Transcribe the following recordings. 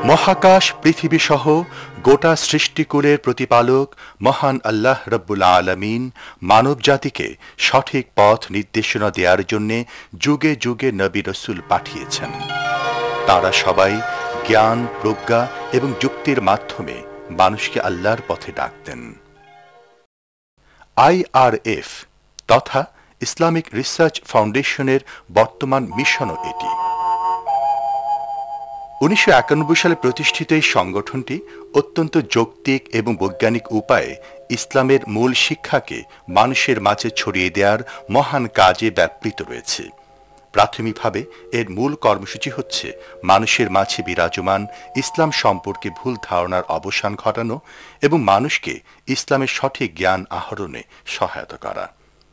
মহাকাশ পৃথিবী সহ গোটা সৃষ্টিকুলের প্রতিপালক মহান আল্লাহ রব্বুল আলামিন মানব জাতিকে সঠিক পথ নির্দেশনা দেওয়ার জন্য যুগে যুগে নবী রাসূল পাঠিয়েছেন। তারা সবাই জ্ঞান, প্রজ্ঞা এবং যুক্তির মাধ্যমে মানুষকে আল্লাহর পথে ডাকতেন। IRF তথা ইসলামিক রিসার্চ ফাউন্ডেশনের বর্তমান মিশনও এটি। 1991 সালে প্রতিষ্ঠিত এই সংগঠনটি অত্যন্ত যৌক্তিক এবং বৈজ্ঞানিক উপায়ে ইসলামের মূল শিক্ষাকে মানুষের মাঝে ছড়িয়ে দেওয়ার মহান কাজে ব্যাপৃত রয়েছে। প্রাথমিকভাবে এর মূল কর্মসূচি হচ্ছে মানুষের মাঝে বিরাজমান ইসলাম সম্পর্কে ভুল ধারণার অবসান ঘটানো এবং মানুষকে ইসলামের সঠিক জ্ঞান আহরণে সহায়তা করা।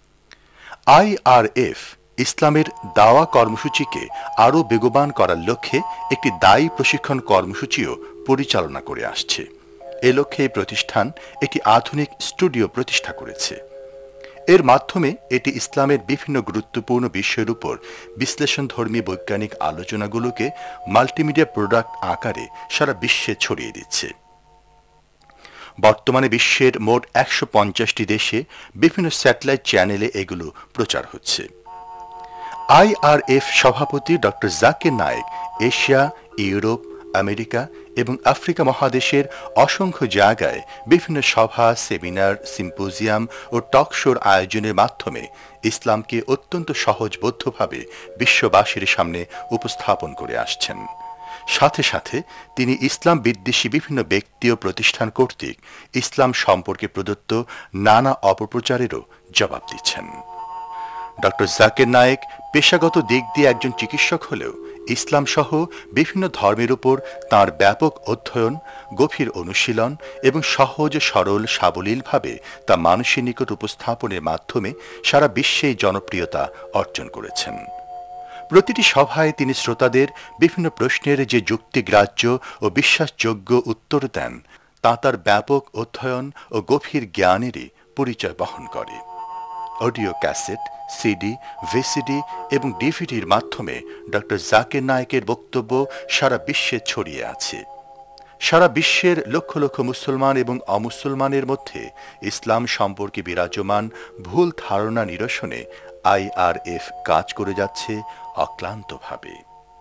IRF ইসলামের দাওয়া কর্মসূচিকে আরও বেগবান করার লক্ষ্যে একটি দায়ী প্রশিক্ষণ কর্মসূচিও পরিচালনা করে আসছে। এ লক্ষ্যে এই প্রতিষ্ঠান একটি আধুনিক স্টুডিও প্রতিষ্ঠা করেছে। এর মাধ্যমে এটি ইসলামের বিভিন্ন গুরুত্বপূর্ণ বিষয়ের উপর বিশ্লেষণধর্মী বৈজ্ঞানিক আলোচনাগুলোকে মাল্টিমিডিয়া প্রোডাক্ট আকারে সারা বিশ্বে ছড়িয়ে দিচ্ছে। বর্তমানে বিশ্বের মোট 150টি দেশে বিভিন্ন স্যাটেলাইট চ্যানেলে এগুলো প্রচার হচ্ছে। IRF সভাপতি doctor Zakir Naik Asia, Europe, America এবং আফ্রিকা মহাদেশের অসংখ্য জায়গায় বিভিন্ন সভা, সেমিনার, সিম্পোজিয়াম ও টক শোর আয়োজনের মাধ্যমে ইসলামকে অত্যন্ত সহজবোধ্যভাবে বিশ্ববাসীর সামনে উপস্থাপন করে আসছেন। সাথে সাথে তিনি ইসলাম বিদ্বেষী বিভিন্ন ব্যক্তি ও প্রতিষ্ঠান কর্তৃক ইসলাম সম্পর্কে প্রদত্ত নানা অপপ্রচারেরও জবাব দিচ্ছেন। ডক্টর জাকির নায়েক পেশাগত দিক দিয়ে একজন চিকিৎসক হলেও ইসলাম সহ বিভিন্ন ধর্মের উপর তাঁর ব্যাপক অধ্যয়ন, গভীর অনুশীলন এবং সহজ সরল সাবলীলভাবে তা মানুষের নিকট উপস্থাপনের মাধ্যমে সারা বিশ্বেই জনপ্রিয়তা অর্জন করেছেন। প্রতিটি সভায় তিনি শ্রোতাদের বিভিন্ন প্রশ্নের যে যুক্তিগ্রাহ্য ও বিশ্বাসযোগ্য উত্তর দেন তা তার ব্যাপক অধ্যয়ন ও গভীর জ্ঞানেরই পরিচয় বহন করে। অডিও ক্যাসেট, সিডি, ভিসিডি এবং ডিভিডির মাধ্যমে ডক্টর জাকির নায়েকের বক্তব্য সারা বিশ্বে ছড়িয়ে আছে। সারা বিশ্বের লক্ষ লক্ষ মুসলমান এবং অমুসলমানের মধ্যে ইসলাম সম্পর্কে বিরাজমান ভুল ধারণা নিরসনে IRF কাজ করে যাচ্ছে অক্লান্তভাবে।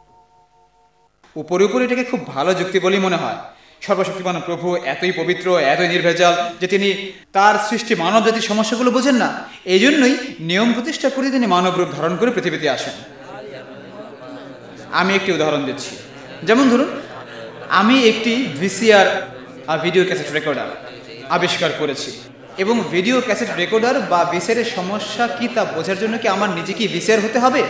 উপরে উপরে এটাকে খুব ভালো যুক্তি বলেই মনে হয়। সর্বশক্তিমান প্রভু এতই পবিত্র, এতই নির্ভেজাল যে তিনি তার সৃষ্টি মানব জাতির সমস্যাগুলো বোঝেন না। এই জন্যই নিয়ম প্রতিষ্ঠা করে তিনি মানব রূপ ধারণ করে পৃথিবীতে আসেন। আমি একটি উদাহরণ দিচ্ছি। যেমন ধরুন, আমি একটি VCR ভিডিও ক্যাসেট রেকর্ডার আবিষ্কার করেছি এবং ভিডিও ক্যাসেট রেকর্ডার বা VCR এর সমস্যা কি তা বোঝার জন্য কি আমার নিজে কি VCR হতে হবে?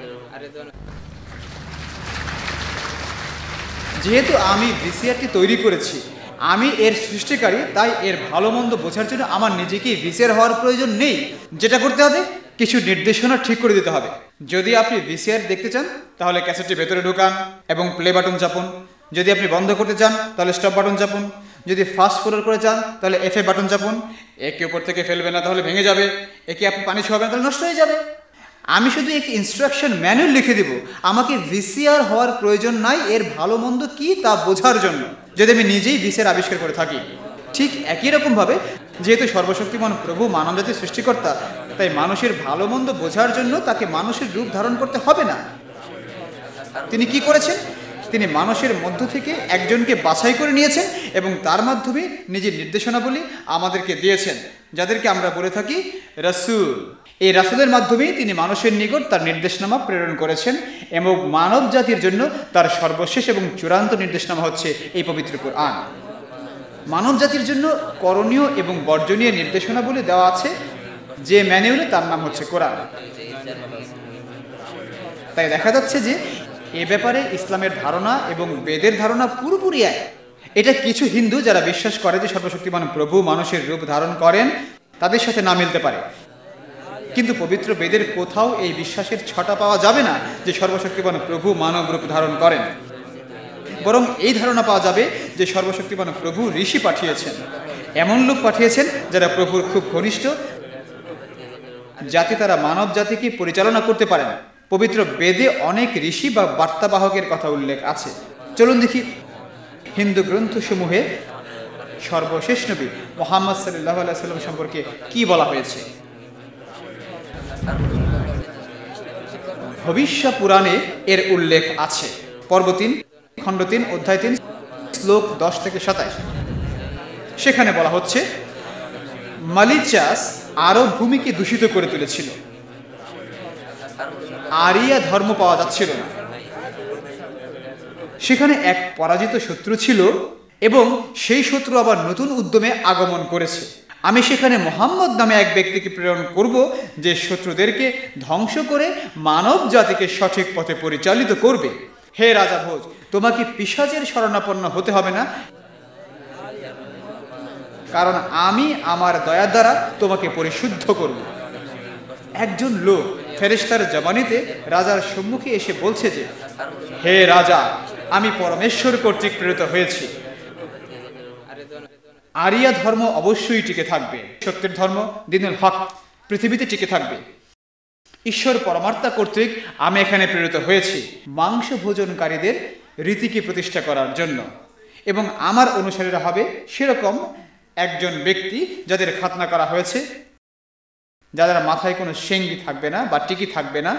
যেহেতু আমি VCRটি তৈরি করেছি, আমি এর সৃষ্টিকারী, তাই এর ভালো মন্দ বোঝার জন্য আমার নিজেকে VCR হওয়ার প্রয়োজন নেই। যেটা করতে হবে, কিছু নির্দেশনা ঠিক করে দিতে হবে। যদি আপনি VCR দেখতে চান তাহলে ক্যাসেটটি ভেতরে ঢোকান এবং প্লে বাটন চাপুন। যদি আপনি বন্ধ করতে চান তাহলে স্টপ বাটন চাপুন। যদি ফাস্ট ফরওয়ার্ড করে চান তাহলে FA বাটন চাপুন। একে উপর থেকে ফেলবে না, তাহলে ভেঙে যাবে। একে আপনি পানি ছোঁয়াবেন তাহলে নষ্ট হয়ে যাবে। আমি শুধু একটি ইনস্ট্রাকশন ম্যানুয়াল লিখে দিব। আমাকে VCR হওয়ার প্রয়োজন নাই এর ভালো মন্দ কি তা বোঝার জন্য, যদি আমি নিজেই VCR আবিষ্কার করে থাকি। ঠিক একই রকমভাবে যেহেতু সর্বশক্তিমান প্রভু মানবজাতির সৃষ্টিকর্তা, তাই মানুষের ভালো মন্দ বোঝার জন্য তাকে মানুষের রূপ ধারণ করতে হবে না। তিনি কি করেছেন? তিনি মানুষের মধ্য থেকে একজনকে বাছাই করে নিয়েছেন এবং তার মাধ্যমে নিজের নির্দেশনাবলী আমাদেরকে দিয়েছেন, যাদেরকে আমরা বলে থাকি রাসূল। এই রাসূলের মাধ্যমেই তিনি মানুষের নিকট তার নির্দেশনামা প্রেরণ করেছেন এবং মানব জাতির জন্য তার সর্বশেষ এবং চূড়ান্ত নির্দেশনামা হচ্ছে এই পবিত্র কুরআন। মানব জাতির জন্য করণীয় এবং বর্জনীয় নির্দেশনাবলী দেওয়া আছে যে ম্যানুয়ালে, তার নাম হচ্ছে কোরআন। তাই দেখা যাচ্ছে যে এ ব্যাপারে ইসলামের ধারণা এবং বেদের ধারণা পুরোপুরি এক। এটা কিছু হিন্দু যারা বিশ্বাস করে যে সর্বশক্তিমান প্রভু মানুষের রূপ ধারণ করেন, তাদের সাথে না মিলতে পারে। কিন্তু পবিত্র বেদের কোথাও এই বিশ্বাসের ছটা পাওয়া যাবে না যে সর্বশক্তিমান প্রভু মানব রূপ ধারণ করেন। বরং এই ধারণা পাওয়া যাবে যে সর্বশক্তিমান প্রভু ঋষি পাঠিয়েছেন, এমন লোক পাঠিয়েছেন যারা প্রভুর খুব ঘনিষ্ঠ, যাতে তারা মানব জাতিকে পরিচালনা করতে পারেন। পবিত্র বেদে অনেক ঋষি বা বার্তাবাহকের কথা উল্লেখ আছে। চলুন দেখি হিন্দু গ্রন্থসমূহে সর্বশেষ নবী মুহাম্মদ সাল্লাল্লাহু আলাইহি সাল্লাম সম্পর্কে কি বলা হয়েছে? ভবিষ্য পুরাণে এর উল্লেখ আছে। পর্ব ৩, খণ্ড ৩, অধ্যায় ৩, শ্লোক ১০ থেকে ২৭। সেখানে বলা হচ্ছে, মালিচাস আরব ভূমিকে দূষিত করে তুলেছিল, আরিয়া ধর্ম পাওয়া যাচ্ছিল না। সেখানে এক পরাজিত শত্রু ছিল এবং সেই শত্রু আবার নতুন উদ্যমে আগমন করেছে। আমি সেখানে মোহাম্মদ নামে এক ব্যক্তিকে প্রেরণ করব, যে শত্রুদেরকে ধ্বংস করে মানব জাতিকে সঠিক পথে পরিচালিত করবে। হে রাজা ভোজ, তোমাকে পিশাচের শরণাপন্ন হতে হবে না, কারণ আমি আমার দয়া দ্বারা তোমাকে পরিশুদ্ধ করব। একজন লোক ফেরেশতার জবানিতে রাজার সম্মুখে এসে বলছে যে, হে রাজা, আমি পরমেশ্বর কর্তৃক প্রেরিত হয়েছি। আরিয়া ধর্ম অবশ্যই টিকে থাকবে, সত্যের ধর্ম দ্বীনুল হক পৃথিবীতে টিকে থাকবে। ঈশ্বর পরমাত্মা কর্তৃক আমি এখানে প্রেরিত হয়েছি মাংস ভোজনকারীদের রীতিকে প্রতিষ্ঠা করার জন্য, এবং আমার অনুসারীরা হবে সেরকম একজন ব্যক্তি যাদের খাতনা করা হয়েছে, যাদের মাথায় কোনো শেঙ্গি থাকবে না বা টিকি থাকবে না,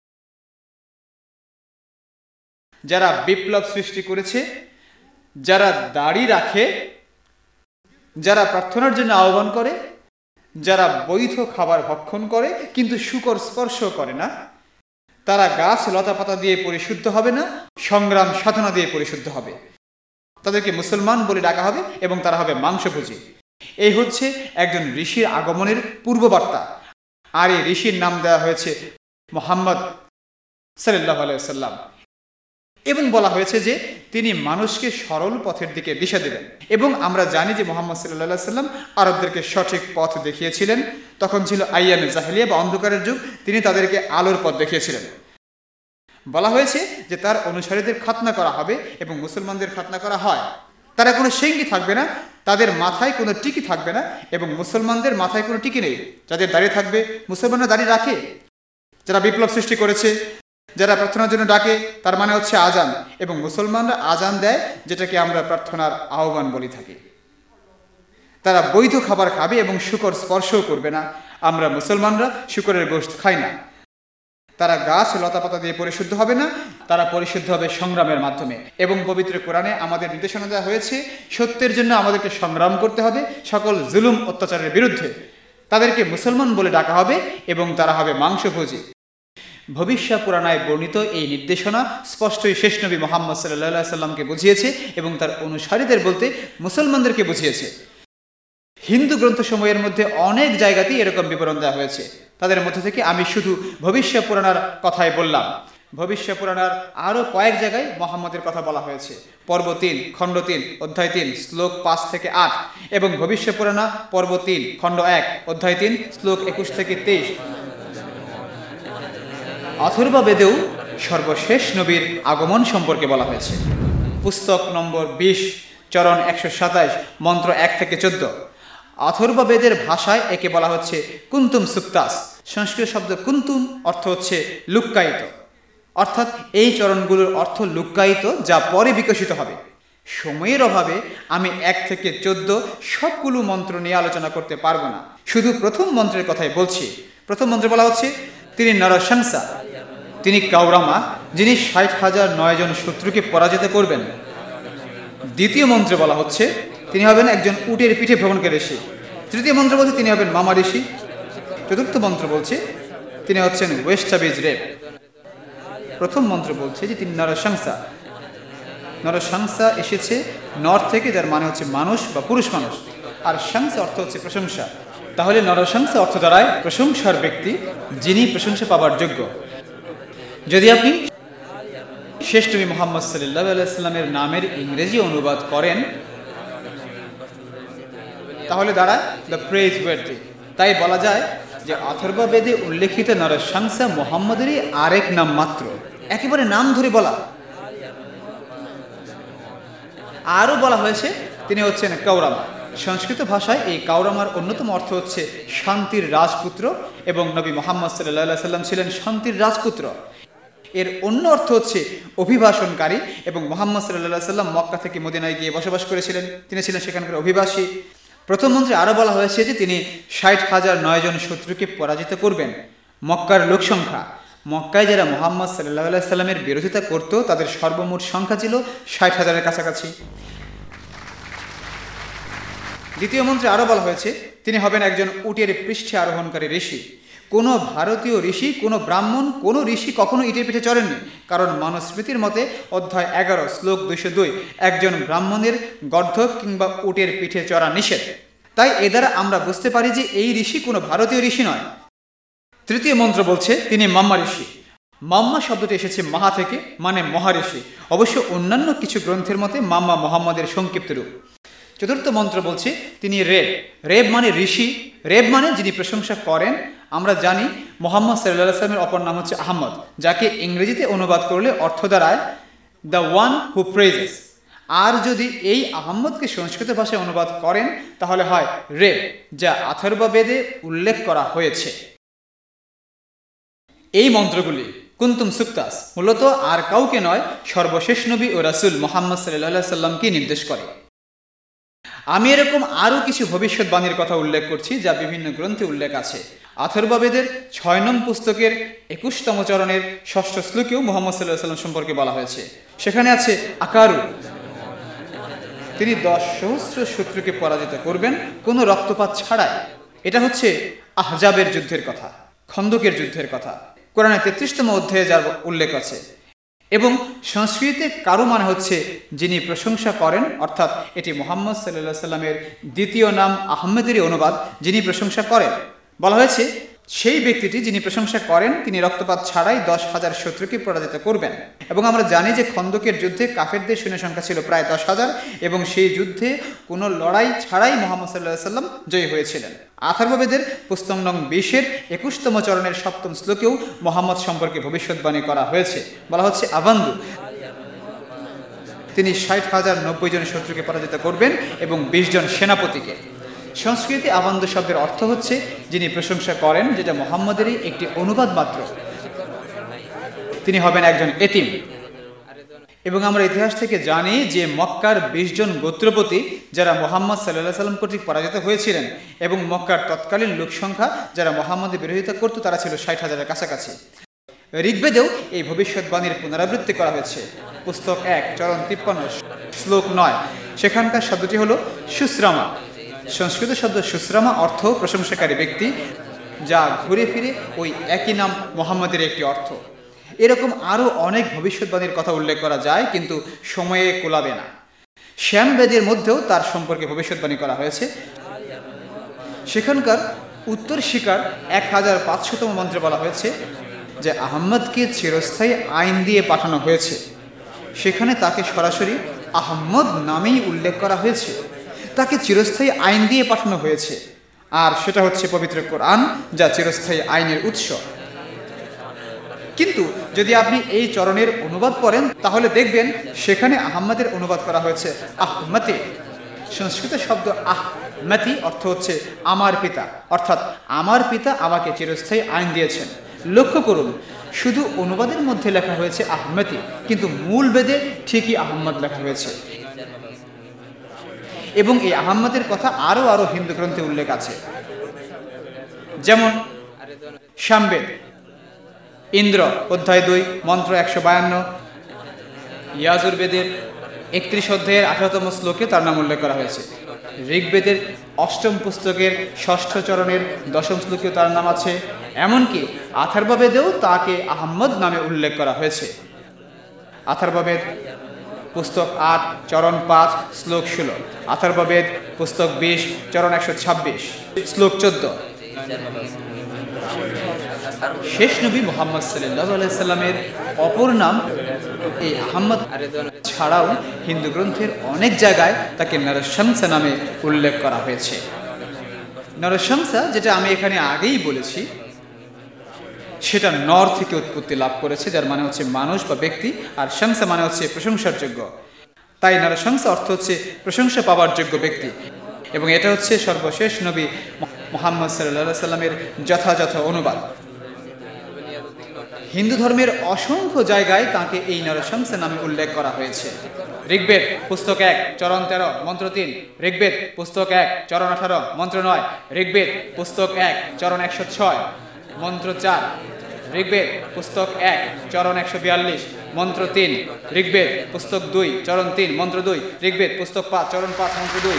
যারা বিপ্লব সৃষ্টি করেছে, যারা দাড়ি রাখে, যারা প্রার্থনার জন্য আহ্বান করে, যারা বৈধ খাবার ভক্ষণ করে কিন্তু শুকর স্পর্শ করে না, তারা গাছ লতাপাতা দিয়ে পরিশুদ্ধ হবে না, সংগ্রাম সাধনা দিয়ে পরিশুদ্ধ হবে। তাদেরকে মুসলমান বলে ডাকা হবে এবং তারা হবে মাংসভোজী। এই হচ্ছে একজন ঋষির আগমনের পূর্ববার্তা। আর এই ঋষির নাম দেওয়া হয়েছে মুহাম্মদ সাল্লাল্লাহু আলাইহি ওয়াসাল্লাম, এবং বলা হয়েছে যে তিনি মানুষকে সরল পথের দিকে দিশা দেবেন। এবং আমরা জানি যে মুহাম্মদ সাল্লাল্লাহু আলাইহি ওয়াসাল্লাম আরবদেরকে সঠিক পথ দেখিয়েছিলেন। তখন ছিল আইয়ামে জাহেলিয়া বা অন্ধকারের যুগ, তিনি তাদেরকে আলোর পথ দেখিয়েছিলেন। বলা হয়েছে যে তার অনুসারীদের খাতনা করা হবে এবং মুসলমানদের খাতনা করা হয়। তারা কোনো শেঙ্গি থাকবে না, তাদের মাথায় কোনো টিকি থাকবে না, এবং মুসলমানদের মাথায় কোনো টিকি নেই। যাদের দাঁড়িয়ে থাকবে, মুসলমানরা দাঁড়িয়ে রাখে। যারা বিপ্লব সৃষ্টি করেছে, যারা প্রার্থনার জন্য ডাকে, তার মানে হচ্ছে আজান, এবং মুসলমানরা আজান দেয়, যেটাকে আমরা প্রার্থনার আহ্বান বলি থাকি। তারা বৈধ খাবার খাবে এবং শুকর স্পর্শও করবে না। আমরা মুসলমানরা শুকরের গোশত খাই না। তারা গাছ লতাপাতা দিয়ে পরিশুদ্ধ হবে না, তারা পরিশুদ্ধ হবে সংগ্রামের মাধ্যমে। এবং পবিত্র কোরআনে আমাদের নির্দেশনা দেওয়া হয়েছে, সত্যের জন্য আমাদেরকে সংগ্রাম করতে হবে, সকল জুলুম অত্যাচারের বিরুদ্ধে। তাদেরকে মুসলমান বলে ডাকা হবে এবং তারা হবে মাংসভোজী। ভবিষ্য পুরাণায় বর্ণিত এই নির্দেশনা স্পষ্টই শেষ নবী মুহাম্মদ সাল্লাল্লাহু আলাইহি সাল্লামকে বুঝিয়েছে এবং তার অনুসারীদের বলতে মুসলমানদেরকে বুঝিয়েছে। হিন্দু গ্রন্থসমূহের মধ্যে অনেক জায়গাতেই এরকম বিবরণ দেওয়া হয়েছে। তাদের মধ্যে থেকে আমি শুধু ভবিষ্য পুরাণার কথাই বললাম। ভবিষ্য পুরাণার আরও কয়েক জায়গায় মুহাম্মদের কথা বলা হয়েছে। পর্ব ৩, খণ্ড ৩, অধ্যায় ৩, শ্লোক ৫ থেকে ৮, এবং ভবিষ্য পুরাণা পর্ব ৩, খণ্ড ১, অধ্যায় ৩, শ্লোক ২১ থেকে ২৩। অথর্ব বেদেও সর্বশেষ নবীর আগমন সম্পর্কে বলা হয়েছে। পুস্তক নম্বর ২০, চরণ ১২৭, মন্ত্র ১ থেকে ১৪। অথর্ব বেদের ভাষায় একে বলা হচ্ছে কুন্তুম সুক্তাস। সংস্কৃত শব্দ কুন্তুম অর্থ হচ্ছে লুক্কায়িত, অর্থাৎ এই চরণগুলোর অর্থ লুক্কায়িত, যা পরে বিকশিত হবে। সময়ের অভাবে আমি ১ থেকে ১৪ সবগুলো মন্ত্র নিয়ে আলোচনা করতে পারবো না, শুধু প্রথম মন্ত্রের কথাই বলছি। প্রথম মন্ত্রে বলা হচ্ছে তিনি নরশংসা, তিনি কাউরামা, যিনি ৬০,০০৯ জন শত্রুকে পরাজিত করবেন। দ্বিতীয় মন্ত্রে বলা হচ্ছে তিনি হবেন একজন উটের পিঠে ভ্রমণকারী ঋষি। তৃতীয় মন্ত্র বলছে তিনি হবেন মামা ঋষি। চতুর্থ মন্ত্র বলছে তিনি হচ্ছেন ওয়েস্টাবিজ রেপ। প্রথম মন্ত্র বলছে যে তিনি নরশংসা। নরশংসা এসেছে নর থেকে, যার মানে হচ্ছে মানুষ বা পুরুষ মানুষ, আর শংসা অর্থ হচ্ছে প্রশংসা। তাহলে নরশংসা অর্থ দ্বারায় প্রশংসার ব্যক্তি, যিনি প্রশংসা পাবার যোগ্য। যদি আপনি শেষ নবী মুহাম্মদ সাল্লাল্লাহু আলাইহি সাল্লামের নামের ইংরেজি অনুবাদ করেন, তাহলে দাঁড়ায় দ্য প্রেজ ওয়ার্থি। তাই বলা যায় যে অথর্ব বেদে উল্লেখিত নরশংসা মুহাম্মদেরই আরেক নাম মাত্র, একেবারে নাম ধরে বলা। আরও বলা হয়েছে তিনি হচ্ছেন কাউরামা। সংস্কৃত ভাষায় এই কাউরামার অন্যতম অর্থ হচ্ছে শান্তির রাজপুত্র, এবং নবী মুহাম্মদ সাল্লাল্লাহু আলাইহি সাল্লাম ছিলেন শান্তির রাজপুত্র। এর অন্য অর্থ হচ্ছে অভিবাসনকারী, এবং মুহাম্মদ সাল্লাল্লাহু আলাইহি সাল্লাম মক্কা থেকে মদিনায় গিয়ে বসবাস করেছিলেন, তিনি ছিলেন সেখানকার অভিবাসী। প্রথম মন্ত্রে আরও বলা হয়েছে যে তিনি 60,009 জন শত্রুকে পরাজিত করবেন। মক্কার লোক সংখ্যা, মক্কায় যারা মুহাম্মদ সাল্লাল্লাহু আলাইহি সাল্লামের বিরোধিতা করত তাদের সর্বমোট সংখ্যা ছিল 60,000-এর কাছাকাছি। দ্বিতীয় মন্ত্রে আরও বলা হয়েছে তিনি হবেন একজন উটের পৃষ্ঠে আরোহণকারী ঋষি। কোনো ভারতীয় ঋষি, কোনো ব্রাহ্মণ, কোনো ঋষি কখনো ইটের পিঠে চড়েননি, কারণ মনুস্মৃতির মতে অধ্যায় 11 শ্লোক 202 একজন ব্রাহ্মণের গর্ধব কিংবা উটের পিঠে চড়া নিষেধ। তাই এ দ্বারা আমরা বুঝতে পারি যে এই ঋষি কোনো ভারতীয় ঋষি নয়। তৃতীয় মন্ত্র বলছে তিনি মাম্মা ঋষি। মাম্মা শব্দটি এসেছে মাহা থেকে, মানে মহাঋষি। অবশ্য অন্যান্য কিছু গ্রন্থের মতে মাম্মা মোহাম্মদের সংক্ষিপ্ত রূপ। চতুর্থ মন্ত্র বলছে তিনি রেব। রেব মানে ঋষি, রেব মানে যিনি প্রশংসা করেন। আমরা জানি মুহাম্মদ সাল্লাল্লাহু আলাইহি ওয়াসাল্লামের অপর নাম হচ্ছে আহমদ, যাকে ইংরেজিতে অনুবাদ করলে অর্থ দাঁড়ায় দ্য ওয়ান হু প্রেজেস। আর যদি এই আহমদকে সংস্কৃত ভাষায় অনুবাদ করেন তাহলে হয় রেব, যা অথর্ববেদে উল্লেখ করা হয়েছে। এই মন্ত্রগুলি কুন্তুম সুক্তাস মূলত আর কাউকে নয়, সর্বশেষ নবী ও রাসূল মুহাম্মদ সাল্লাল্লাহু আলাইহি সাল্লামকে নির্দেশ করে। আমি এরকম আরও কিছু ভবিষ্যৎবাণীর কথা উল্লেখ করছি যা বিভিন্ন গ্রন্থে উল্লেখ আছে। অথর্ববেদের 6 নং পুস্তকের 21তম চরণের 6ষ্ঠ শ্লোকেও মুহাম্মদ সাল্লাল্লাহু আলাইহি সাল্লাম সম্পর্কে বলা হয়েছে। সেখানে আছে আকারু, তিনি 10 সহস্র শত্রুকে পরাজিত করবেন কোনো রক্তপাত ছাড়াই। এটা হচ্ছে আহজাবের যুদ্ধের কথা, খন্দকের যুদ্ধের কথা। কোরআনে 33তম অধ্যায়ে যার উল্লেখ আছে। এবং সংস্কৃতে কারু মানে হচ্ছে যিনি প্রশংসা করেন, অর্থাৎ এটি মুহাম্মদ সাল্লাল্লাহু আলাইহি সাল্লামের দ্বিতীয় নাম আহমেদেরই অনুবাদ, যিনি প্রশংসা করেন। বলা হয়েছে সেই ব্যক্তিটি যিনি প্রশংসা করেন তিনি রক্তপাত ছাড়াই 10,000 শত্রুকে পরাজিত করবেন। এবং আমরা জানি যে খন্দকের যুদ্ধে কাফেরদের সৈন্য সংখ্যা ছিল প্রায় 10,000, এবং সেই যুদ্ধে কোনো লড়াই ছাড়াই মুহাম্মদ সাল্লাল্লাহু আলাইহি সাল্লাম জয়ী হয়েছিলেন। অথর্ববেদের পুস্তক নং 20-এর 21তম চরণের 7ম শ্লোকেও মুহাম্মদ সম্পর্কে ভবিষ্যৎবাণী করা হয়েছে। বলা হচ্ছে আবান্দু, তিনি 60,090 জন শত্রুকে পরাজিত করবেন এবং 20 জন সেনাপতিকে। সংস্কৃতে আবান্দু শব্দের অর্থ হচ্ছে যিনি প্রশংসা করেন, যেটা মুহাম্মদেরই একটি অনুবাদ মাত্র। তিনি হবেন একজন এতিম। এবং আমরা ইতিহাস থেকে জানি যে মক্কার 20 জন গোত্রপতি যারা মুহাম্মদ সাল্লাল্লাহু আলাইহি সাল্লাম কর্তৃক পরাজিত হয়েছিলেন, এবং মক্কার তৎকালীন লোক সংখ্যা যারা মুহাম্মদের বিরোধিতা করত তারা ছিল 60,000-এর কাছাকাছি। ঋগ্বেদেও এই ভবিষ্যৎবাণীর পুনরাবৃত্তি করা হয়েছে। পুস্তক 1 চরণ 53 শ্লোক 9, সেখানকার শব্দটি হলো সুশ্রামা। সংস্কৃত শব্দ সুশ্রামা অর্থ প্রশংসাকারী ব্যক্তি, যা ঘুরে ফিরে ওই একই নাম মুহাম্মদের একটি অর্থ। এরকম আরও অনেক ভবিষ্যৎবাণীর কথা উল্লেখ করা যায়, কিন্তু সময়ে কোলাবে না। শ্যামবেদের মধ্যেও তার সম্পর্কে ভবিষ্যৎবাণী করা হয়েছে। সেখানকার উত্তর শিকার 1500তম মন্ত্রে বলা হয়েছে যে আহম্মদকে চিরস্থায়ী আইন দিয়ে পাঠানো হয়েছে। সেখানে তাকে সরাসরি আহম্মদ নামেই উল্লেখ করা হয়েছে, তাকে চিরস্থায়ী আইন দিয়ে পাঠানো হয়েছে। আর সেটা হচ্ছে পবিত্র কোরআন, যা চিরস্থায়ী আইনের উৎস। কিন্তু যদি আপনি এই চরণের অনুবাদ পড়েন তাহলে দেখবেন সেখানে আহম্মদের অনুবাদ করা হয়েছে আহমতি। সংস্কৃত শব্দ আহমতি অর্থ হচ্ছে আমার পিতা, অর্থাৎ আমার পিতা আমাকে চিরস্থায়ী আইন দিয়েছেন। লক্ষ্য করুন, শুধু অনুবাদের মধ্যে লেখা হয়েছে আহমতি, কিন্তু মূল বেদে ঠিকই আহম্মদ লেখা হয়েছে। এবং এই আহম্মদের কথা আরও হিন্দু গ্রন্থে উল্লেখ আছে, যেমন সামবেদ ইন্দ্র অধ্যায় 2 মন্ত্র 152, ইয়াজুর্বেদের 31 অধ্যায়ের 18তম শ্লোকে তার নাম উল্লেখ করা হয়েছে। ঋগ্বেদের 8ম পুস্তকের 6ষ্ঠ চরণের 10ম শ্লোকেও তার নাম আছে। এমনকি অথর্ববেদেও তাকে আহম্মদ নামে উল্লেখ করা হয়েছে। অথর্ববেদ পুস্তক 8 চরণ 5 শ্লোক 16, অথর্ববেদ পুস্তক 20 চরণ 126 শ্লোক 14। শেষ নবী মুহাম্মদ সাল্লাল্লাহু আলাইহি সাল্লামের অপর নাম এই আহমদ ছাড়াও হিন্দু গ্রন্থের অনেক জায়গায় তাকে নরশংসা নামে উল্লেখ করা হয়েছে। নরশংসা, যেটা আমি এখানে আগেই বলেছি, সেটা নর থেকে উৎপত্তি লাভ করেছে, যার মানে হচ্ছে মানুষ বা ব্যক্তি, আর শংসা মানে হচ্ছে প্রশংসার যোগ্য। তাই নরশংসা অর্থ হচ্ছে প্রশংসা পাওয়ার যোগ্য ব্যক্তি। এবং এটা হচ্ছে সর্বশেষ নবী মুহাম্মদ সাল্লাল্লাহু আলাইহি সাল্লামের যথাযথ অনুবাদ। হিন্দু ধর্মের অসংখ্য জায়গায় তাকে এই নরশংস নামে উল্লেখ করা হয়েছে। ঋগ্বেদ পুস্তক 1 চরণ 13 মন্ত্র 3, ঋগ্বেদ পুস্তক 1 চরণ 18 মন্ত্র 9, ঋগ্বেদ পুস্তক 1 চরণ 106 মন্ত্র 4, ঋগ্বেদ পুস্তক 1 চরণ 142 মন্ত্র 3, ঋগ্বেদ পুস্তক 2 চরণ 3 মন্ত্র 2, ঋগ্বেদ পুস্তক 5 চরণ 5 মন্ত্র 2,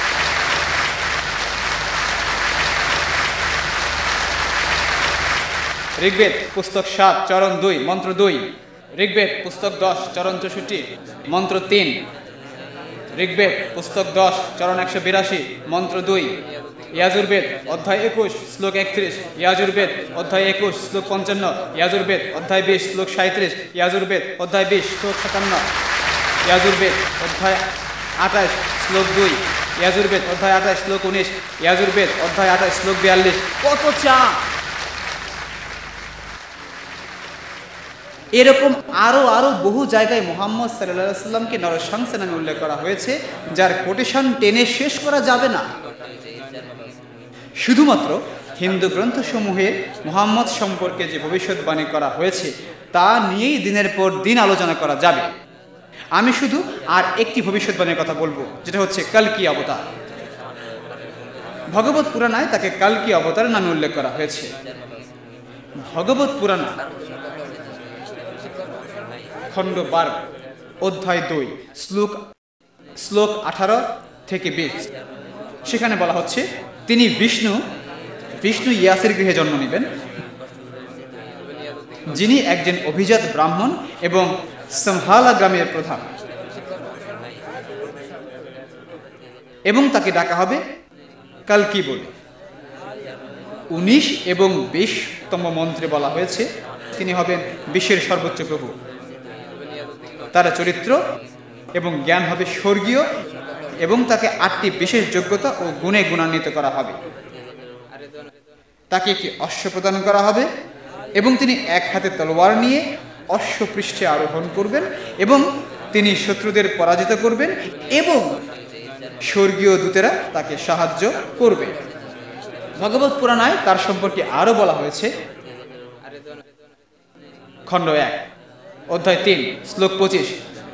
ঋগ্বেদ পুস্তক 7 চরণ 2 মন্ত্র 2, ঋগ্বেদ পুস্তক 10 চরণ 64 মন্ত্র 3, ঋগ্বেদ পুস্তক 10 চরণ 182 মন্ত্র 2, ইয়াজুর্বেদ অধ্যায় 21 শ্লোক 31, ইয়াজুর্বেদ অধ্যায় 21 শ্লোক 55, ইয়াজুর্বেদ অধ্যায় 20 শ্লোক 37, ইয়াজুর্বেদ অধ্যায় 20 শ্লোক 57, ইয়াজুর্বেদ অধ্যায় 28 শ্লোক 2, ইয়াজুর্বেদ অধ্যায় 28 শ্লোক 19, ইয়াজুর্বেদ অধ্যায় 28 শ্লোক 42। কত চা! এরকম আরও বহু জায়গায় মুহাম্মদ সাল্লাল্লাহু আলাইহি ওয়াসাল্লামকে নরশংস নামে উল্লেখ করা হয়েছে, যার কোটেশন টেনে শেষ করা যাবে না। শুধুমাত্র হিন্দু গ্রন্থসমূহের মুহাম্মদ সম্পর্কে যে ভবিষ্যৎবাণী করা হয়েছে তা নিয়েই দিনের পর দিন আলোচনা করা যাবে। আমি শুধু আর একটি ভবিষ্যৎবাণীর কথা বলবো, যেটা হচ্ছে কালকি অবতার। ভগবত পুরাণায় তাকে কালকি অবতার নামে উল্লেখ করা হয়েছে। ভগবত পুরাণ খণ্ড 12 অধ্যায় 2 শ্লোক 18 থেকে 20, সেখানে বলা হচ্ছে তিনি বিষ্ণু ইয়াসের গৃহে জন্ম নেবেন, যিনি একজন অভিজাত ব্রাহ্মণ এবং সম্ভালা গ্রামের প্রধান, এবং তাকে ডাকা হবে কালকি বলে। 19 এবং 20তম মন্ত্রে বলা হয়েছে তিনি হবেন বিশ্বের সর্বোচ্চ প্রভু। তার চরিত্র এবং জ্ঞান হবে স্বর্গীয় এবং তাকে 8টি বিশেষ যোগ্যতা ও গুণে গুণান্বিত করা হবে। তাকে একটি অশ্ব প্রদান করা হবে এবং তিনি এক হাতে তলোয়ার নিয়ে অশ্বপৃষ্ঠে আরোহণ করবেন এবং তিনি শত্রুদের পরাজিত করবেন এবং স্বর্গীয় দূতেরা তাকে সাহায্য করবে। ভগবত পুরাণায় তার সম্পর্কে আরো বলা হয়েছে খণ্ড 1 অধ্যায় 3 শ্লোক 25,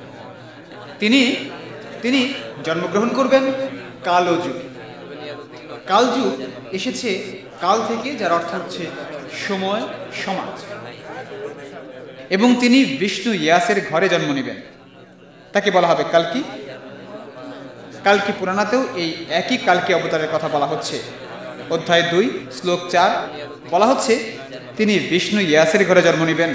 তিনি জন্মগ্রহণ করবেন কালযুগ। কালযুগ এসেছে কাল থেকে, যার অর্থ হচ্ছে সময়, সমাজ, এবং তিনি বিষ্ণু ইয়াসের ঘরে জন্ম নেবেন। তাকে বলা হবে কালকি। কালকি পুরাণাতেও এই একই কালকি অবতারের কথা বলা হচ্ছে। অধ্যায় 2 শ্লোক 4 বলা হচ্ছে তিনি বিষ্ণু ইয়াসের ঘরে জন্ম নেবেন।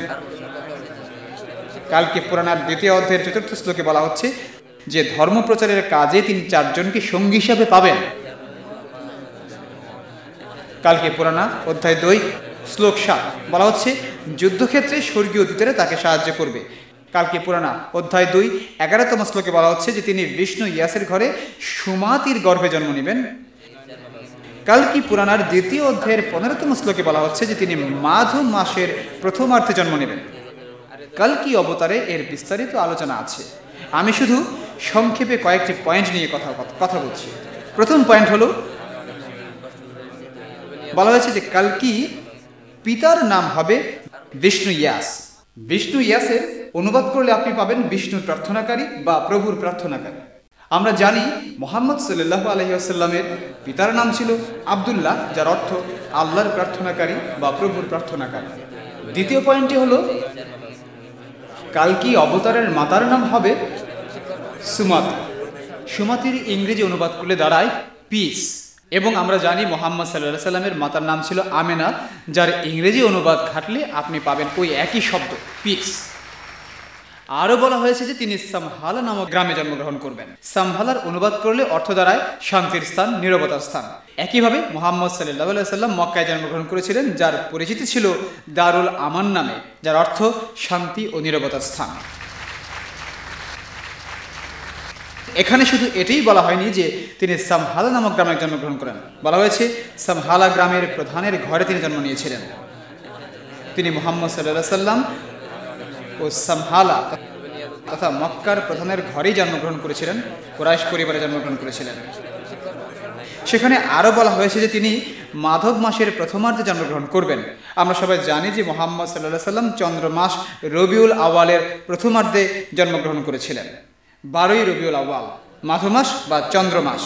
কালকি পুরাণার 2য় অধ্যায়ের 4র্থ শ্লোকে বলা হচ্ছে যে ধর্ম প্রচারের কাজে তিনি 4 জনকে সঙ্গী হিসাবে পাবেন। কালকি পুরাণা অধ্যায় 2 শ্লোক 7 বলা হচ্ছে যুদ্ধক্ষেত্রে স্বর্গীয় দূতেরা তাকে সাহায্য করবে। কালকি পুরাণা অধ্যায় 2 11তম শ্লোকে বলা হচ্ছে যে তিনি বিষ্ণু ইয়াসের ঘরে সুমাতির গর্ভে জন্ম নেবেন। কালকি পুরাণার 2য় অধ্যায়ের 15তম শ্লোকে বলা হচ্ছে যে তিনি মাঘ মাসের প্রথমার্ধে জন্ম নেবেন। কালকি অবতারে এর বিস্তারিত আলোচনা আছে। আমি শুধু সংক্ষেপে কয়েকটি পয়েন্ট নিয়ে কথা বলছি। প্রথম পয়েন্ট হলো, বলা হয়েছে যে কালকি পিতার নাম হবে বিষ্ণু ইয়াস। বিষ্ণু ইয়াসের অনুবাদ করলে আপনি পাবেন বিষ্ণুর প্রার্থনাকারী বা প্রভুর প্রার্থনাকারী। আমরা জানি মুহাম্মদ সাল্লাল্লাহু আলাইহি ওয়াসাল্লামের পিতার নাম ছিল আব্দুল্লাহ, যার অর্থ আল্লাহর প্রার্থনাকারী বা প্রভুর প্রার্থনাকারী। দ্বিতীয় পয়েন্টটি হলো কালকি অবতারের মাতার নাম হবে সুমাতি। সুমাতির ইংরেজি অনুবাদ করলে দাঁড়ায় পিস। এবং আমরা জানি মুহাম্মদ সাল্লাল্লাহু আলাইহি ওয়াসাল্লামের মাতার নাম ছিল আমেনা, যার ইংরেজি অনুবাদ ঘাটলে আপনি পাবেন ওই একই শব্দ পিস। আরও বলা হয়েছে যে তিনি সামহালা নামক গ্রামে জন্মগ্রহণ করবেন। সামহালার অনুবাদ করলে অর্থ দাঁড়ায় শান্তির স্থান, নীরবতার স্থান। একইভাবে মুহাম্মদ সাল্লাল্লাহু আলাইহি ওয়াসাল্লাম মক্কায় জন্মগ্রহণ করেছিলেন, যার পরিচিতি ছিল দারুল আমান নামে, যার অর্থ শান্তি ও নীরবতার স্থান। এখানে শুধু এটাই বলা হয়নি যে তিনি সামহালা নামক গ্রামে জন্মগ্রহণ করেন, বলা হয়েছে সামহালা গ্রামের প্রধানের ঘরে তিনি জন্ম নিয়েছিলেন। তিনি মুহাম্মদ সাল্লাল্লাহু আলাইহি ওয়াসাল্লাম ও সামহালা তথা মক্কার প্রধানের ঘরেই জন্মগ্রহণ করেছিলেন, কুরাইশ পরিবারে জন্মগ্রহণ করেছিলেন। সেখানে আরও বলা হয়েছে যে তিনি মাধব মাসের প্রথমার্ধে জন্মগ্রহণ করবেন। আমরা সবাই জানি যে মুহাম্মদ সাল্লাল্লাহু আলাইহি সাল্লাম চন্দ্র মাস রবিউল আওয়ালের প্রথমার্ধে জন্মগ্রহণ করেছিলেন। 12ই রবিউল আওয়াল, মাধব মাস বা চন্দ্র মাস।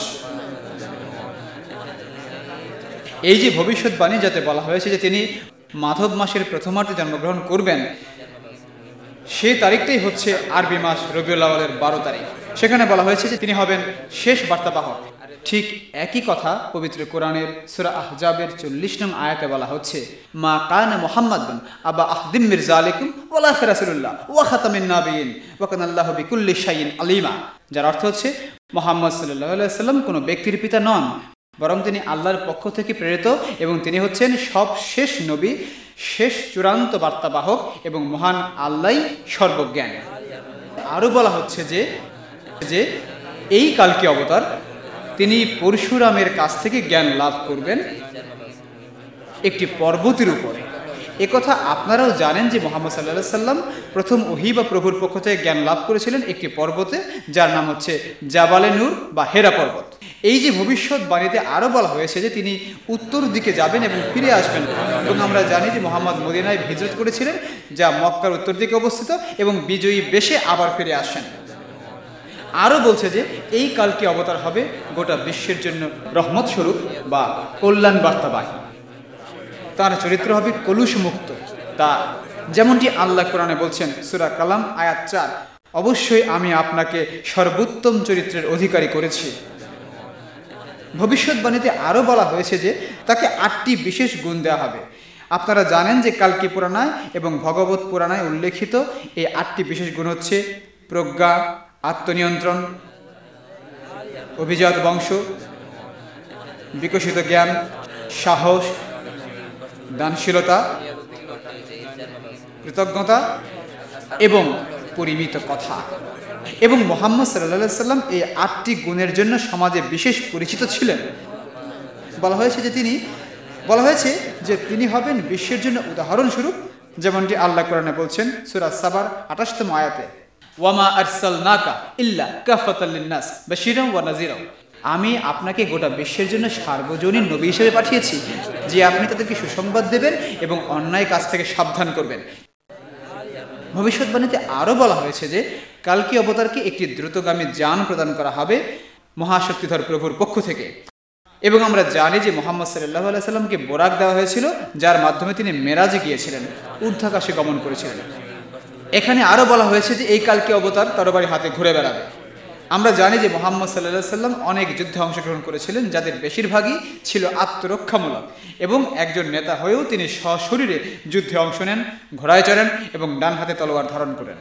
এই যে ভবিষ্যৎবাণী যাতে বলা হয়েছে যে তিনি মাধব মাসের প্রথমার্ধে জন্মগ্রহণ করবেন, সেই তারিখটাই হচ্ছে আরবি মাস রবিউল আওয়ালের 12 তারিখ। সেখানে বলা হয়েছে যে তিনি হবেন শেষ বার্তাবাহক। ঠিক একই কথা পবিত্র কোরআনের সূরা আহজাবের 40 নং আয়াতে বলা হচ্ছে, মা কানা মুহাম্মাদুন আবা আহদিম মির যালিকুম ওয়ালাকি রাসূলুল্লাহ ওয়া খাতামিন নাবিয়িন ওয়া কানাল্লাহু বিকুল্লি শাইইন আলিমা। যার অর্থ হচ্ছে মুহাম্মদ সাল্লাল্লাহু আলাইহি ওয়াসাল্লাম কোনো ব্যক্তির পিতা নন, বরং তিনি আল্লাহর পক্ষ থেকে প্রেরিত এবং তিনি হচ্ছেন সব শেষ নবী, শেষ চূড়ান্ত বার্তাবাহক এবং মহান আল্লাহই সর্বজ্ঞান। আরও বলা হচ্ছে যে এই কালকি অবতার তিনি পরশুরামের কাছ থেকে জ্ঞান লাভ করবেন একটি পর্বতের উপরে। একথা আপনারাও জানেন যে মুহাম্মদ সাল্লাল্লাহু আলাইহি সাল্লাম প্রথম ওহী বা প্রভুর পক্ষ থেকে জ্ঞান লাভ করেছিলেন একটি পর্বতে, যার নাম হচ্ছে জাবালে নূর বা হেরা পর্বত। এই যে ভবিষ্যৎবাণীতে আরও বলা হয়েছে যে তিনি উত্তর দিকে যাবেন এবং ফিরে আসবেন, এবং আমরা জানি যে মুহাম্মদ মদিনায় হিজরত করেছিলেন, যা মক্কার উত্তর দিকে অবস্থিত, এবং বিজয়ী বেশে আবার ফিরে আসেন। আরও বলছে যে এই কালকি অবতার হবে গোটা বিশ্বের জন্য রহমত স্বরূপ বা কল্যাণ বার্তাবাহী। তার চরিত্র হবে কলুষ মুক্ত। তা যেমনটি আল্লাহ কোরআনে বলছেন সূরা কালাম আয়াত 4, অবশ্যই আমি আপনাকে সর্বোত্তম চরিত্রের অধিকারী করেছি। ভবিষ্যৎবাণীতে আরও বলা হয়েছে যে তাকে 8টি বিশেষ গুণ দেওয়া হবে। আপনারা জানেন যে কালকি পুরাণায় এবং ভগবত পুরাণায় উল্লেখিত এই 8টি বিশেষ গুণ হচ্ছে প্রজ্ঞা, আত্মনিয়ন্ত্রণ, অভিজাত বংশ, বিকশিত জ্ঞান, সাহস, দানশীলতা, কৃতজ্ঞতা এবং পরিমিত কথা। এবং মুহাম্মদ সাল্লাল্লাহু আলাইহি সাল্লাম এই 8টি গুণের জন্য সমাজে বিশেষ পরিচিত ছিলেন। বলা হয়েছে যে তিনি হবেন বিশ্বের জন্য উদাহরণস্বরূপ, যেমনটি আল্লাহ কোরআনে বলছেন সূরা সাবার 28তম আয়াতে, ওয়ামা আরসালনাকা ইল্লা কাফাতাল লিন্নাস বাশীরান ওয়া নাযীরা। আমি আপনাকে গোটা বিশ্বের জন্য সার্বজনীন নবী হিসেবে পাঠিয়েছি, যে আপনি তাদেরকে সুসংবাদ দেবেন এবং অন্যায় কাজ থেকে সাবধান করবেন। ভবিষ্যৎবাণীতে আরও বলা হয়েছে যে কালকি অবতারকে একটি দ্রুতগামী যান প্রদান করা হবে মহাশক্তিধর প্রভুর পক্ষ থেকে। এবং আমরা জানি যে মুহাম্মদ সাল্লাল্লাহু আলাইহি সাল্লামকে বোরাক দেওয়া হয়েছিল, যার মাধ্যমে তিনি মেরাজে গিয়েছিলেন, ঊর্ধ্বাকাশে গমন করেছিলেন। এখানে আরও বলা হয়েছে যে এই কালকি অবতার তরবারি হাতে ঘুরে বেড়াবে। আমরা জানি যে মুহাম্মদ সাল্লাল্লাহু আলাইহি সাল্লাম অনেক যুদ্ধে অংশগ্রহণ করেছিলেন, যাদের বেশিরভাগই ছিল আত্মরক্ষামূলক, এবং একজন নেতা হয়েও তিনি সশরীরে যুদ্ধে অংশ নেন, ঘোড়ায় চড়েন এবং ডান হাতে তলোয়ার ধারণ করেন।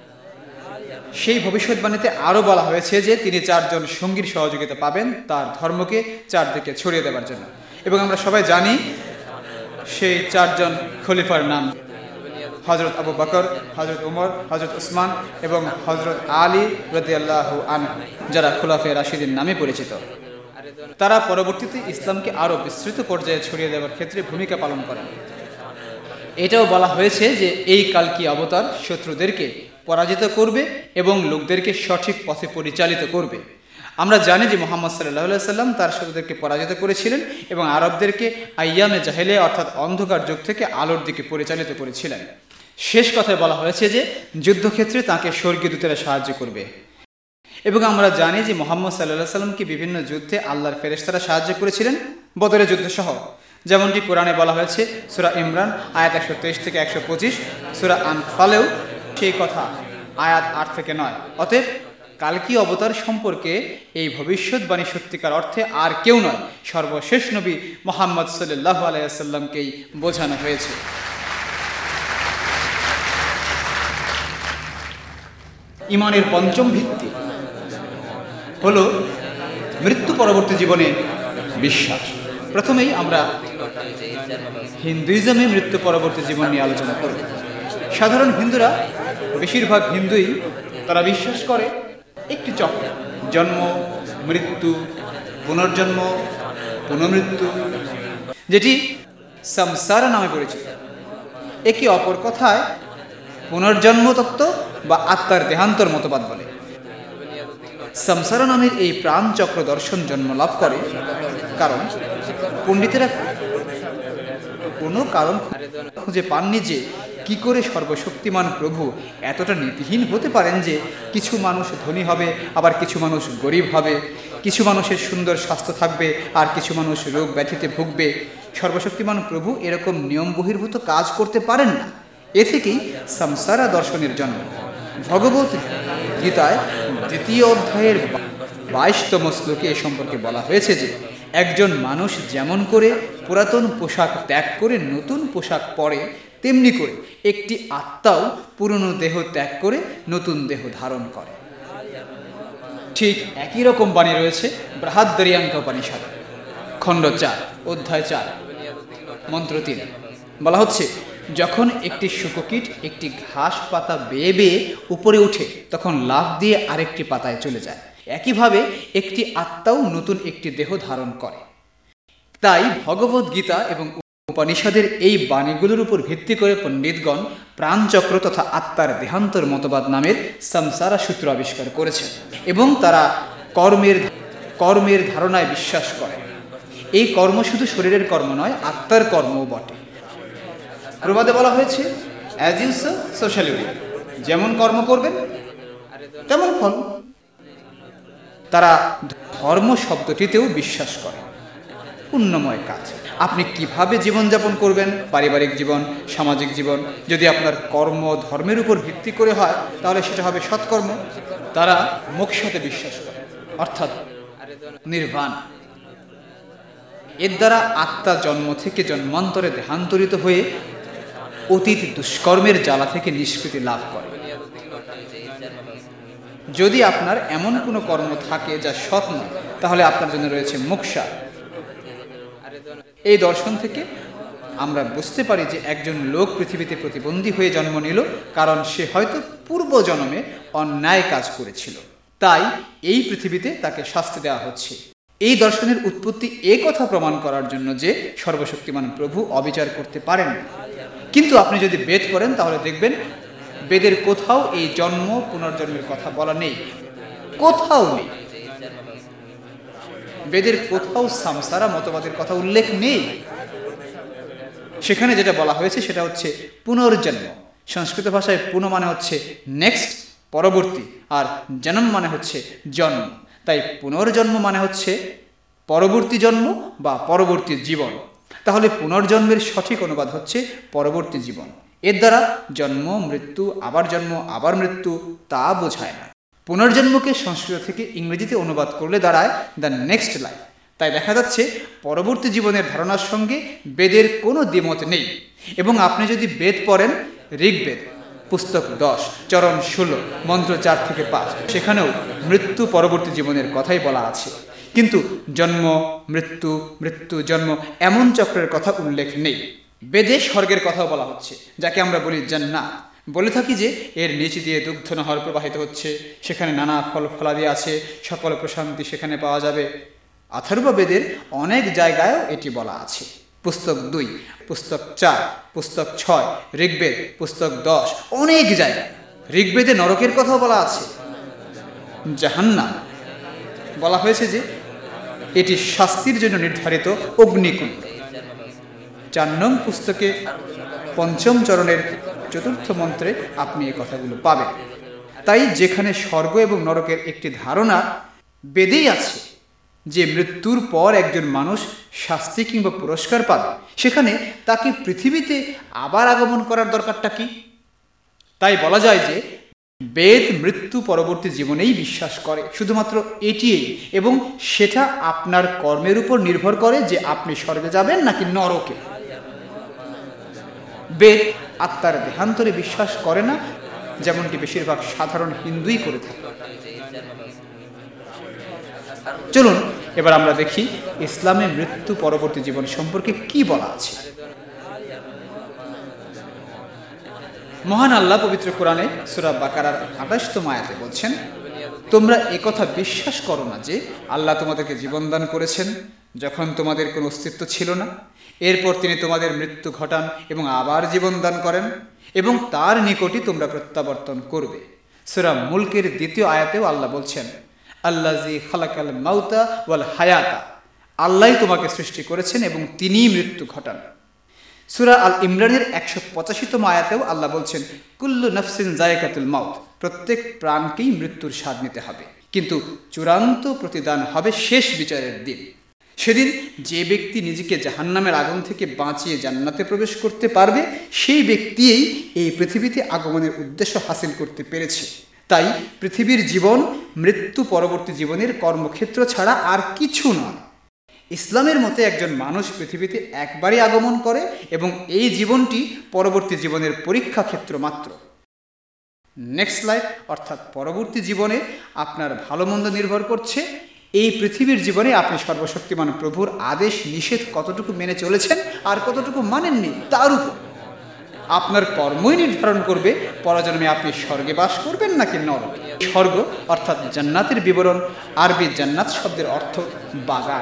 সেই ভবিষ্যৎবাণীতে আরও বলা হয়েছে যে তিনি 4 জন সঙ্গীর সহযোগিতা পাবেন তার ধর্মকে চারদিকে ছড়িয়ে দেওয়ার জন্য। এবং আমরা সবাই জানি সেই 4 জন খলিফার নাম হযরত আবু বকর, হযরত উমর, হযরত উসমান এবং হযরত আলী রাদিয়াল্লাহু আনহু, যারা খুলাফায়ে রাশিদিন নামে পরিচিত। তারা পরবর্তীতে ইসলামকে আরও বিস্তৃত পর্যায়ে ছড়িয়ে দেওয়ার ক্ষেত্রে ভূমিকা পালন করেন। এটাও বলা হয়েছে যে এই কালকি অবতার শত্রুদেরকে পরাজিত করবে এবং লোকদেরকে সঠিক পথে পরিচালিত করবে। আমরা জানি যে মুহাম্মদ সাল্লাল্লাহু আলাইহি সাল্লাম তার শত্রুদেরকে পরাজিত করেছিলেন এবং আরবদেরকে আইয়ামে জাহেলিয়া অর্থাৎ অন্ধকার যুগ থেকে আলোর দিকে পরিচালিত করেছিলেন। শেষ কথায় বলা হয়েছে যে যুদ্ধক্ষেত্রে তাকে স্বর্গীয় দূতেরা সাহায্য করবে। এবং আমরা জানি যে মুহাম্মদ সাল্লাল্লাহু আলাইহি সাল্লামকে বিভিন্ন যুদ্ধে আল্লাহর ফেরেশতারা সাহায্য করেছিলেন, বদরের যুদ্ধ সহ, যেমনটি কোরআনে বলা হয়েছে সূরা ইমরান আয়াত 123 থেকে 125, সূরা আনফালেও সেই কথা আয়াত 8 থেকে 9। অতএব কালকি অবতার সম্পর্কে এই ভবিষ্যৎবাণী সত্যিকার অর্থে আর কেউ নয়, সর্বশেষ নবী মুহাম্মদ সাল্লাল্লাহু আলাইহি ওয়াসাল্লামকেই বোঝানো হয়েছে। ঈমানের পঞ্চম ভিত্তি হলো মৃত্যু পরবর্তী জীবনে বিশ্বাস। প্রথমেই আমরা হিন্দুইজমে মৃত্যু পরবর্তী জীবন নিয়ে আলোচনা করব। সাধারণ হিন্দুরা, বেশিরভাগ হিন্দুই তারা বিশ্বাস করে একটি চক্র, জন্ম, মৃত্যু, পুনর্জন্ম, পুনর্মৃত্যু, যেটি সংসার নামে পরিচিত। একে অপর কথায় পুনর্জন্ম তত্ত্ব বা আত্মার দেহান্তর মতবাদ বলে। সংসার নামের এই প্রাণচক্র দর্শন জন্ম লাভ করে কারণ পণ্ডিতেরা কোনো কারণ খুঁজে পাননি যে কি করে সর্বশক্তিমান প্রভু এতটা নীতিহীন হতে পারেন যে কিছু মানুষ ধনী হবে, আবার কিছু মানুষ গরিব হবে, কিছু মানুষের সুন্দর স্বাস্থ্য থাকবে আর কিছু মানুষ রোগ ব্যাধিতে ভুগবে। সর্বশক্তিমান প্রভু এরকম নিয়ম বহির্ভূত কাজ করতে পারেন না। এ থেকেই সংসারা দর্শনের জন্ম। ভগবত গীতায় 2য় অধ্যায়ের 22তম শ্লোকে এ সম্পর্কে বলা হয়েছে যে একজন মানুষ যেমন করে পুরাতন পোশাক ত্যাগ করে নতুন পোশাক পরে, তেমনি করে একটি আত্মাও পুরনো দেহ ত্যাগ করে নতুন দেহ ধারণ করে। ঠিক একই রকম বাণী রয়েছে বৃহদারণ্যক উপনিষদে, খণ্ড 4, অধ্যায় 4, মন্ত্র 3। বলা হচ্ছে, যখন একটি শুককীট একটি ঘাস পাতা বেয়ে বেয়ে উপরে উঠে তখন লাফ দিয়ে আরেকটি পাতায় চলে যায়, একইভাবে একটি আত্মাও নতুন একটি দেহ ধারণ করে। তাই ভগবত গীতা এবং উপনিষদের এই বাণীগুলোর উপর ভিত্তি করে পণ্ডিতগণ প্রাণচক্র তথা আত্মার দেহান্তর মতবাদ নামের সংসারা সূত্র আবিষ্কার করেছেন এবং তারা কর্মের ধারণায় বিশ্বাস করে। এই কর্ম শুধু শরীরের কর্ম নয়, আত্মার কর্মও বটে। প্রবাদে বলা হয়েছে, as you sow so shall you reap. যেমন কর্ম করবেন তেমন ফল। তারা ধর্ম শব্দটিতেও বিশ্বাস করে, পুণ্যময় কাজ। আপনি কিভাবে জীবনযাপন করবেন, পারিবারিক জীবন, সামাজিক জীবন, যদি আপনার কর্ম ধর্মের উপর ভিত্তি করে হয় তাহলে সেটা হবে সৎকর্ম। তারা মোক্ষতে বিশ্বাস করে, অর্থাৎ নির্বাণ। এর দ্বারা আত্মা জন্ম থেকে জন্মান্তরে দেহান্তরিত হয়ে অতীত দুষ্কর্মের জ্বালা থেকে নিষ্কৃতি লাভ করে। যদি আপনার এমন কোনো কর্ম থাকে যা সৎ নয়, তাহলে আপনার জন্য রয়েছে মোক্ষা। এই দর্শন থেকে আমরা বুঝতে পারি যে একজন লোক পৃথিবীতে প্রতিবন্ধী হয়ে জন্ম নিল কারণ সে হয়তো পূর্ব জন্মে অন্যায় কাজ করেছিল, তাই এই পৃথিবীতে তাকে শাস্তি দেওয়া হচ্ছে। এই দর্শনের উৎপত্তি এ কথা প্রমাণ করার জন্য যে সর্বশক্তিমান প্রভু অবিচার করতে পারেন না। কিন্তু আপনি যদি বেদ পড়েন তাহলে দেখবেন বেদের কোথাও এই জন্ম পুনর্জন্মের কথা বলা নেই, কোথাও নেই। বেদের কোথাও সংসারা মতবাদের কথা উল্লেখ নেই। সেখানে যেটা বলা হয়েছে সেটা হচ্ছে পুনর্জন্ম। সংস্কৃত ভাষায় পুন মানে হচ্ছে নেক্সট, পরবর্তী, আর জন্ম মানে হচ্ছে জন্ম। তাই পুনর্জন্ম মানে হচ্ছে পরবর্তী জন্ম বা পরবর্তী জীবন। তাহলে পুনর্জন্মের সঠিক অনুবাদ হচ্ছে পরবর্তী জীবন। এর দ্বারা জন্ম, মৃত্যু, আবার জন্ম, আবার মৃত্যু তা বোঝায় না। পুনর্জন্মকে সংস্কৃত থেকে ইংরেজিতে অনুবাদ করলে দাঁড়ায় দ্য নেক্সট লাইফ। তাই দেখা যাচ্ছে পরবর্তী জীবনের ধারণার সঙ্গে বেদের কোনো দ্বিমত নেই। এবং আপনি যদি বেদ পড়েন, ঋগ্বেদ পুস্তক 10, চরণ 16, মন্ত্র 4 থেকে 5, সেখানেও মৃত্যু পরবর্তী জীবনের কথাই বলা আছে। কিন্তু জন্ম, মৃত্যু, মৃত্যু, জন্ম এমন চক্রের কথা উল্লেখ নেই। বেদে স্বর্গের কথাও বলা হচ্ছে, যাকে আমরা বলি জান্নাত। বলে থাকি যে এর নিচে দিয়ে দুগ্ধ নহর প্রবাহিত হচ্ছে, সেখানে নানা ফল ফলাদি আছে, সকল প্রশান্তি সেখানে পাওয়া যাবে। অথর্ব বেদের অনেক জায়গায়ও এটি বলা আছে। পুস্তক 2, পুস্তক 4, পুস্তক 6, ঋগ্বেদ পুস্তক 10, অনেক জায়গায়। ঋগ্বেদে নরকের কথাও বলা আছে, জাহান্নাম। বলা হয়েছে যে এটি শাস্তির জন্য নির্ধারিত অগ্নিকুণ্ড। 4 নং পুস্তকে 5ম চরণের 4র্থ মন্ত্রে আপনি এই কথাগুলো পাবেন। তাই যেখানে স্বর্গ এবং নরকের একটি ধারণা বেদেই আছে যে মৃত্যুর পর একজন মানুষ শাস্তি কিংবা পুরস্কার পাবে, সেখানে তাকে পৃথিবীতে আবার আগমন করার দরকারটা কি? তাই বলা যায় যে বেদ মৃত্যু পরবর্তী জীবনেই বিশ্বাস করে, শুধুমাত্র এটিই। এবং সেটা আপনার কর্মের উপর নির্ভর করে যে আপনি স্বর্গে যাবেন নাকি নরকে। বেদ আত্মার দেহান্তরে বিশ্বাস করে না, যেমনটি বেশিরভাগ সাধারণ হিন্দুই করে থাকে। চলুন এবার আমরা দেখি ইসলামে মৃত্যু পরবর্তী জীবন সম্পর্কে কি বলা আছে। মহান আল্লাহ পবিত্র কোরআনে সূরা বাকারার 28তম আয়াতে বলছেন, তোমরা একথা বিশ্বাস করো না যে আল্লাহ তোমাদেরকে জীবন দান করেছেন যখন তোমাদের কোনো অস্তিত্ব ছিল না, এরপর তিনি তোমাদের মৃত্যু ঘটান এবং আবার জীবন দান করেন এবং তার নিকটই তোমরা প্রত্যাবর্তন করবে। সূরা মুলকের 2য় আয়াতেও আল্লাহ বলছেন, আল্লাযী খালাকাল মাউতা ওয়াল হায়াতা, আল্লাহই তোমাকে সৃষ্টি করেছেন এবং তিনিই মৃত্যু ঘটান। সূরা আল ইমরানের ১৮৫তম আয়াতেও আল্লাহ বলছেন, কুল্লু নাফসিন যায়কাতুল মাউত, প্রত্যেক প্রাণকেই মৃত্যুর স্বাদ নিতে হবে, কিন্তু চূড়ান্ত প্রতিদান হবে শেষ বিচারের দিন। সেদিন যে ব্যক্তি নিজেকে জাহান্নামের আগুন থেকে বাঁচিয়ে জান্নাতে প্রবেশ করতে পারবে, সেই ব্যক্তিই এই পৃথিবীতে আগমনের উদ্দেশ্য হাসিল করতে পেরেছে। তাই পৃথিবীর জীবন মৃত্যু পরবর্তী জীবনের কর্মক্ষেত্র ছাড়া আর কিছু নয়। ইসলামের মতে একজন মানুষ পৃথিবীতে একবারই আগমন করে এবং এই জীবনটি পরবর্তী জীবনের পরীক্ষা ক্ষেত্র মাত্র। নেক্সট লাইফ অর্থাৎ পরবর্তী জীবনে আপনার ভালো মন্দ নির্ভর করছে এই পৃথিবীর জীবনে আপনি সর্বশক্তিমান প্রভুর আদেশ নিষেধ কতটুকু মেনে চলেছেন আর কতটুকু মানেননি তার উপর। আপনার কর্মই নির্ধারণ করবে পরজন্মে আপনি স্বর্গে বাস করবেন নাকি নরকে। স্বর্গ অর্থাৎ জান্নাতের বিবরণ, আরবি জান্নাত শব্দের অর্থ বাগান।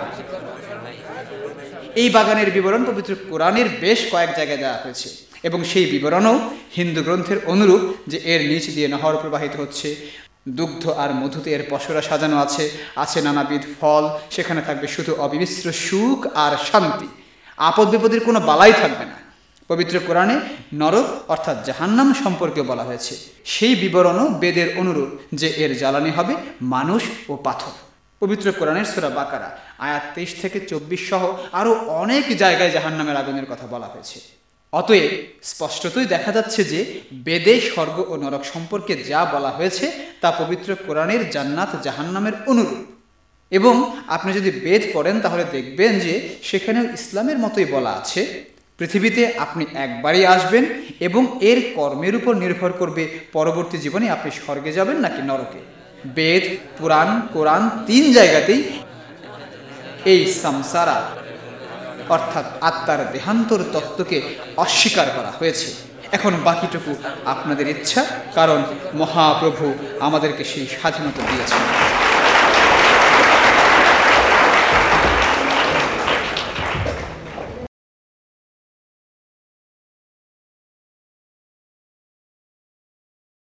এই বাগানের বিবরণ পবিত্র কোরআনের বেশ কয়েক জায়গায় দেওয়া হয়েছে এবং সেই বিবরণও হিন্দু গ্রন্থের অনুরূপ, যে এর নিচ দিয়ে নহর প্রবাহিত হচ্ছে, দুগ্ধ আর মধুতে এর পসরা সাজানো আছে, আছে নানাবিধ ফল, সেখানে থাকবে শুধু অবিমিশ্র সুখ আর শান্তি, আপদ বিপদের কোনো বালাই থাকবে না। পবিত্র কোরআনে নরক অর্থাৎ জাহান্নাম সম্পর্কে বলা হয়েছে, সেই বিবরণও বেদের অনুরূপ, যে এর জ্বালানি হবে মানুষ ও পাথর। পবিত্র কোরআনের সূরা বাকারা আয়াত 23 থেকে 24 সহ আরও অনেক জায়গায় জাহান্নামের আগুনের কথা বলা হয়েছে। অতএব স্পষ্টতই দেখা যাচ্ছে যে বেদে স্বর্গ ও নরক সম্পর্কে যা বলা হয়েছে তা পবিত্র কোরআনের জান্নাত জাহান্নামের অনুরূপ। এবং আপনি যদি বেদ পড়েন তাহলে দেখবেন যে সেখানেও ইসলামের মতোই বলা আছে, পৃথিবীতে আপনি একবারই আসবেন এবং এর কর্মের উপর নির্ভর করবে পরবর্তী জীবনে আপনি স্বর্গে যাবেন নাকি নরকে। বেদ, পুরাণ, কোরআন 3 জায়গাতেই এই সামসারা অর্থাৎ আত্মার দেহান্তর তত্ত্বকে অস্বীকার করা হয়েছে। এখন বাকিটুকু আপনাদের ইচ্ছা, কারণ মহাপ্রভু আমাদেরকে সেই স্বাধীনতা দিয়েছেন।